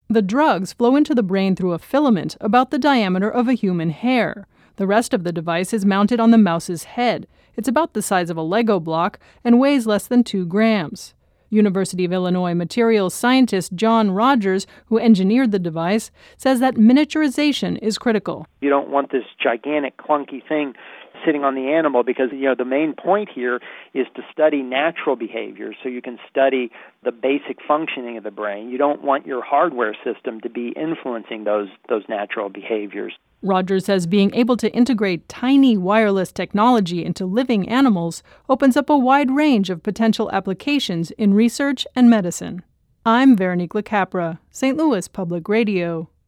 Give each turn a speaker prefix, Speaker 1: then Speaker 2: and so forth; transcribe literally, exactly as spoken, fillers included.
Speaker 1: The drugs flow into the brain through a filament about the diameter of a human hair. The rest of the device is mounted on the mouse's head. It's about the size of a Lego block and weighs less than two grams. University of Illinois materials scientist John Rogers, who engineered the device, says that miniaturization is critical.
Speaker 2: You don't want this gigantic, clunky thing sitting on the animal because, you know, the main point here is to study natural behavior so you can study the basic functioning of the brain. You don't want your hardware system to be influencing those those natural behaviors.
Speaker 1: Rogers says being able to integrate tiny wireless technology into living animals opens up a wide range of potential applications in research and medicine. I'm Veronique LaCapra, Saint Louis Public Radio.